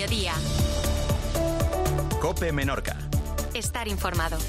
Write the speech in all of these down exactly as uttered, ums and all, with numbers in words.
mediodía. COPE Menorca. Estar informado.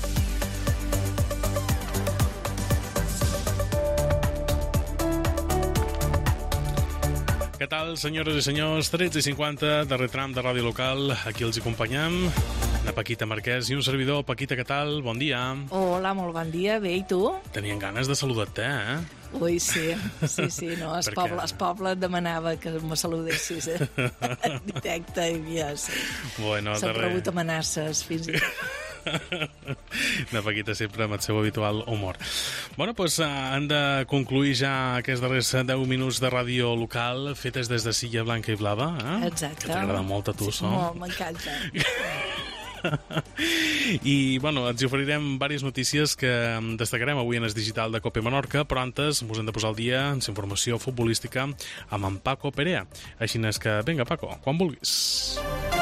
Què tal, senyores i senyors? tretze i cinquanta, darrer tram de ràdio local. Aquí els acompanyem la Paquita Marquès i un servidor. Paquita, què tal? Bon dia. Hola, molt bon dia. Bé, i tu? Tenien ganes de saludar-te, eh? Ui, sí, sí, sí, no, es poble, es poble et demanava que me saludessis, eh? En directe i ja, sí. Bueno, S'han darrer... rebut amenaces, fins i tot. La Paquita sempre amb el seu habitual humor. Bueno, doncs han de concluir ja aquests darrers deu minuts de ràdio local fetes des de Silla Blanca i Blava, eh? Exacte. Que t'agrada molt a tu, sí, so. Molt, m'encanta. I, bueno, ens hi oferirem diverses notícies que destacarem avui en el digital de COPE Menorca, però antes ens hem de posar al dia en la informació futbolística amb en Paco Perea. Així és que, vinga, Paco, quan vulguis.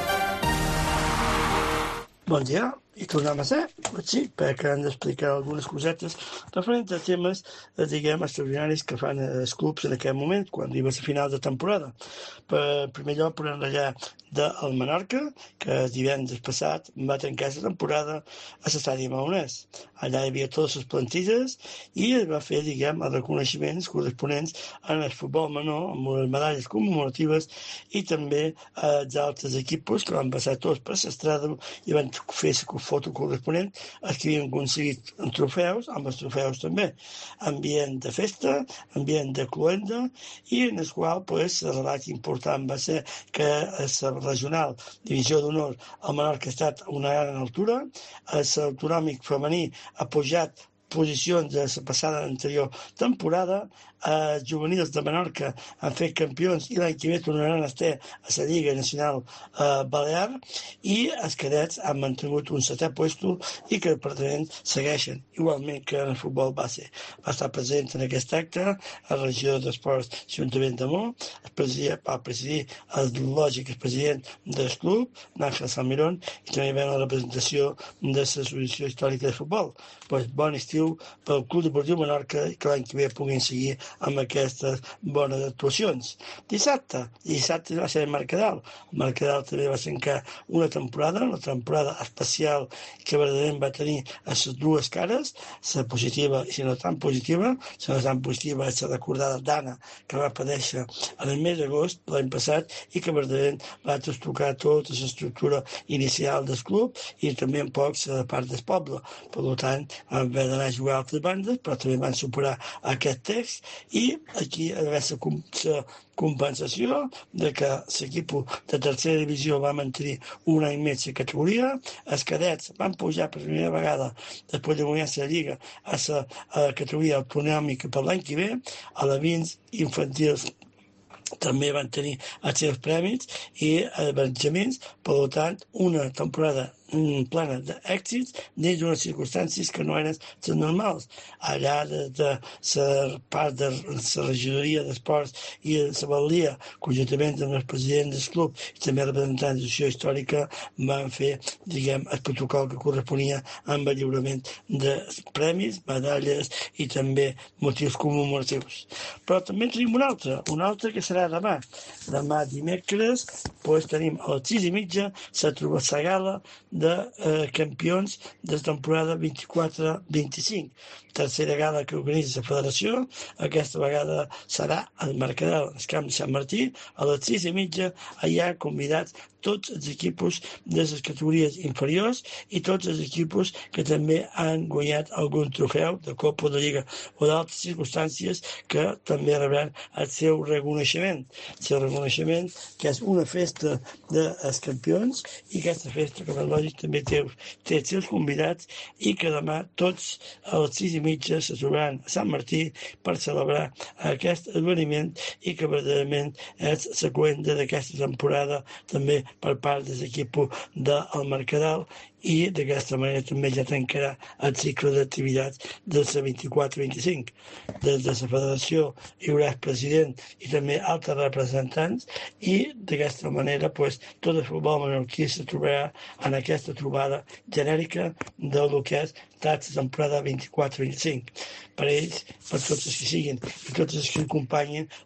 Bon dia, i tornem a ser, sí, perquè han d'explicar algunes cosetes referents a temes, diguem, extraordinaris que fan els clubs en aquest moment, quan arriba a final de temporada. Per primer lloc, podem allà del Menorca, que divendres passat va tancar la temporada a l'estadi Maonès. Allà hi havia totes les plantilles i es va fer, diguem, els reconeixements corresponents en el futbol menor, amb unes medalles commemoratives i també els altres equipos que van passar tots per l'estrada i van fer la foto corresponent, els que havien aconseguit trofeus, amb els trofeus també. Ambient de festa, ambient de cluenda, i en el qual pues, el relat important va ser que la regional divisió d'honor al Menorca ha estat una gran altura, l'autonòmic femení ha pujat posicions de la passada anterior temporada, els juvenils de Menorca han fet campions i l'any que ve tornaran a estar a la Lliga Nacional eh, Balear i els cadets han mantingut un setè puesto i que per tant segueixen, igualment que en el futbol base. Va estar present en aquest acte el regidor d'Esports Ajuntament de Mo, el president, va presidir el lògic el president del club, Nángel Salmirón, i també va la representació de l'Associació Històrica de Futbol. Pues, bon estiu pel Club Deportiu Menorca i que l'any que ve puguin seguir amb aquestes bones actuacions. Dissabte, dissabte va ser el Mercadal. El Mercadal també va tancar una temporada, una temporada especial que verdaderament va tenir a les dues cares, la positiva i la no tan positiva. La no tan positiva és la recordada d'Anna, que va padèixer en el mes d'agost l'any passat i que verdaderament va trastocar tota l'estructura inicial del club i també en poc la part del poble. Per tant, van haver d'anar a jugar a altres bandes, però també van superar aquest text i aquí va haver la compensació de que l'equip de tercera divisió va mantenir un any més la categoria, els cadets van pujar per primera vegada després de guanyar la Lliga a la categoria autonòmica per l'any que ve, a la vins infantils també van tenir els seus prèmits i els benjamins, per tant, una temporada plena d'èxits dins d'unes circumstàncies que no eren les normals. Allà de, de la part de la regidoria d'esports i de la batllia, conjuntament amb el president del club i també el representant de l'associació històrica, van fer, diguem, el protocol que corresponia amb el lliurament de premis, medalles i també motius commemoratius. Però també tenim un altre, un altre que serà demà. Demà dimecres doncs, tenim a les sis i mitja la troba la gala de eh, campions de la temporada vint-i-quatre vint-i-cinc. Tercera gala que organitza la federació, aquesta vegada serà al Mercadal, al camp de Sant Martí, a les sis i mitja, allà convidats tots els equipos de les categories inferiors i tots els equipos que també han guanyat algun trofeu de Copa de Lliga o d'altres circumstàncies que també rebran el seu reconeixement. El seu reconeixement que és una festa dels campions i aquesta festa que per lògic també té, té els seus convidats i que demà tots a les sis i mitja se trobaran a Sant Martí per celebrar aquest esdeveniment i que verdaderament és la cuenta d'aquesta temporada també per part de l'equip del Mercadal i d'aquesta manera també ja tancarà el cicle d'activitats de la vint-i-quatre vint-i-cinc. Des de la federació hi haurà el president i també altres representants i d'aquesta manera pues, tot el futbol menorquí se trobarà en aquesta trobada genèrica del que és la temporada vint-i-quatre vint-i-cinc. Per ells, per tots els que siguin i tots els que acompanyen,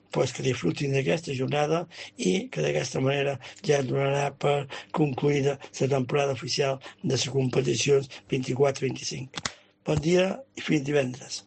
pues, que disfrutin d'aquesta jornada i que d'aquesta manera ja donarà per concluïda la temporada oficial de les competicions vint-i-quatre vint-i-cinc. Bon dia i fins divendres.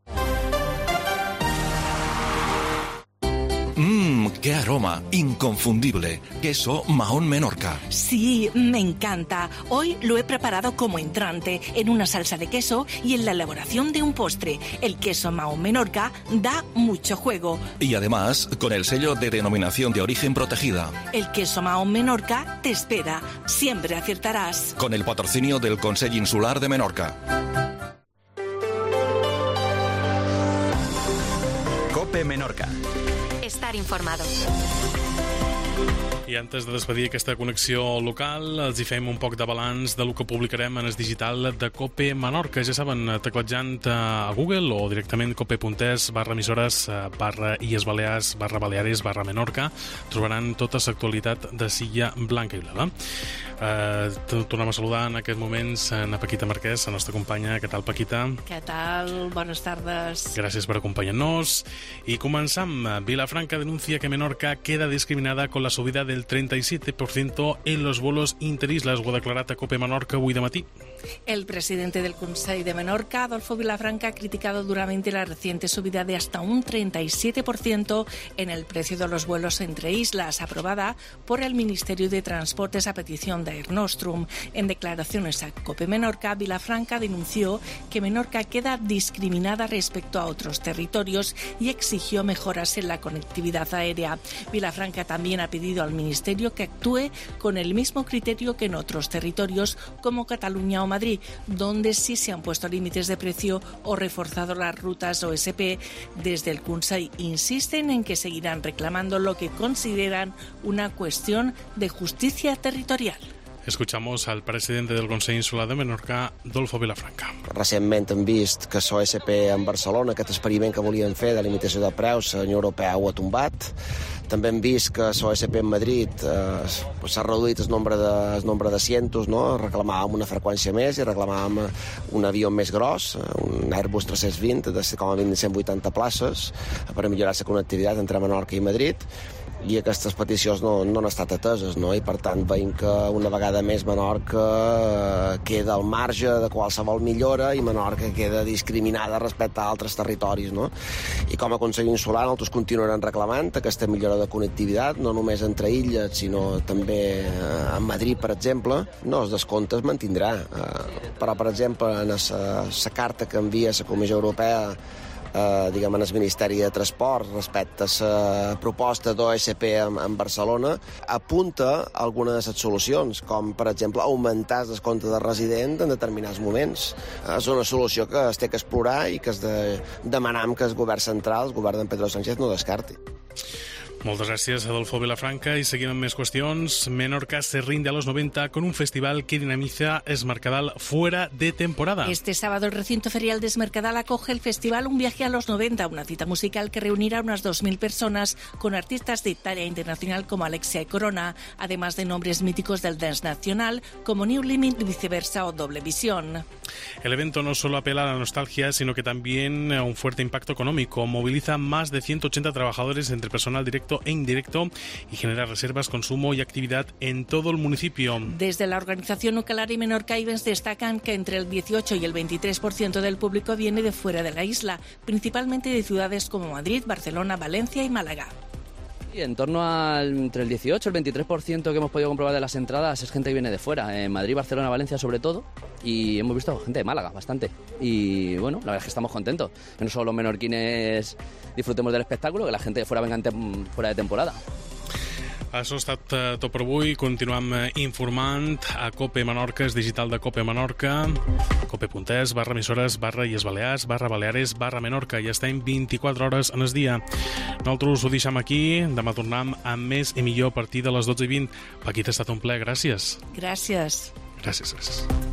Mmm, qué aroma, inconfundible. Queso Mahón Menorca. Sí, me encanta. Hoy lo he preparado como entrante, en una salsa de queso y en la elaboración de un postre. El queso Mahón Menorca da mucho juego. Y además, con el sello de denominación de origen protegida. El queso Mahón Menorca te espera. Siempre aciertarás. Con el patrocinio del Consell Insular de Menorca. COPE Menorca. Estar informado. I antes de despedir aquesta connexió local, els hi fem un poc de balanç del que publicarem en el digital de COPE Menorca. Ja saben, tecletjant a Google o directament cope.es barra emissores barra Illes Balears barra Baleares barra Menorca trobaran tota l'actualitat de Silla Blanca i Blava. Eh, tornem a saludar en aquests moments a Paquita Marquès, la nostra companya. Què tal, Paquita? Què tal? Bones tardes. Gràcies per acompanyar-nos. I començam. Vilafranca denuncia que Menorca queda discriminada con la subida del treinta y siete por ciento en los vuelos interislas. Ho ha declarat a COPE Menorca avui de matí. El presidente del Consell de Menorca, Adolfo Vilafranca, ha criticado duramente la reciente subida de hasta un treinta y siete por ciento en el precio de los vuelos entre islas, aprobada por el Ministerio de Transportes a petición de Air Nostrum. En declaraciones a COPE Menorca, Vilafranca denunció que Menorca queda discriminada respecto a otros territorios y exigió mejoras en la conectividad aérea. Vilafranca también ha pedido al Ministerio que actúe con el mismo criterio que en otros territorios como Cataluña o Madrid, donde sí se han puesto límites de precio o reforzado las rutas O S P. Desde el Consell insisten en que seguirán reclamando lo que consideran una cuestión de justicia territorial. Escuchamos al presidente del Consell Insular de Menorca, Adolfo Vilafranca. Recentment hem vist que l'O S P en Barcelona, aquest experiment que volien fer de limitació de preus, la Unió Europea ho ha tombat. També hem vist que l'O S P en Madrid eh, s'ha reduït el nombre de, el nombre d'assientos, no? Reclamàvem una freqüència més i reclamàvem un avió més gros, un Airbus tres-cents vint, de com a mínim cent vuitanta places, per millorar la connectivitat entre Menorca i Madrid. I aquestes peticions no, no han estat ateses, no? I per tant veiem que una vegada més Menorca queda al marge de qualsevol millora i Menorca queda discriminada respecte a altres territoris, no? I com a Consell Insular nosaltres continuarem reclamant aquesta millora de connectivitat, no només entre illes, sinó també a Madrid, per exemple. No, el descompte es mantindrà, però, per exemple, en la carta que envia la Comissió Europea Eh, diguem, en el Ministeri de Transport respecte a la proposta d'O S P en, en Barcelona, apunta algunes de les solucions, com, per exemple, augmentar el descompte de resident en determinats moments. És una solució que es té que explorar i que es de, demanem que el govern central, el govern d'en Pedro Sánchez, no descarti. Moltes gràcies, Adolfo Vilafranca. Y seguint amb més qüestions, Menorca se rinde a los noventa con un festival que dinamiza Es Mercadal fuera de temporada. Este sábado el recinto ferial de Es Mercadal acoge el festival Un viaje a los noventa, una cita musical que reunirá unas dos mil personas con artistas de talla internacional como Alexia y Corona, además de nombres míticos del dance nacional como New Limit, Viceversa o Doble Visión. El evento no solo apela a la nostalgia, sino que también a un fuerte impacto económico. Moviliza más de ciento ochenta trabajadores entre personal directo e indirecto y genera reservas, consumo y actividad en todo el municipio. Desde la organización Nucalar y Menorca Events destacan que entre el dieciocho y el veintitrés por ciento del público viene de fuera de la isla, principalmente de ciudades como Madrid, Barcelona, Valencia y Málaga. Y en torno al entre el dieciocho y el veintitrés por ciento que hemos podido comprobar de las entradas es gente que viene de fuera, en Madrid, Barcelona, Valencia sobre todo, y hemos visto gente de Málaga, bastante. Y bueno, la verdad es que estamos contentos, que no solo los menorquines disfrutemos del espectáculo, que la gente de fuera venga en fuera de temporada. Això ha estat uh, tot per avui. Continuem uh, informant a COPE Menorca, és digital de COPE Menorca, cope.es, barra emissores, barra Illes Balears, barra Baleares, barra Menorca. I estem vint-i-quatre hores en el dia. Nosaltres ho deixem aquí. Demà tornem amb més i millor a partir de les dotze i vint. Paquita, ha estat un plaer. Gràcies. Gràcies. Gràcies, gràcies.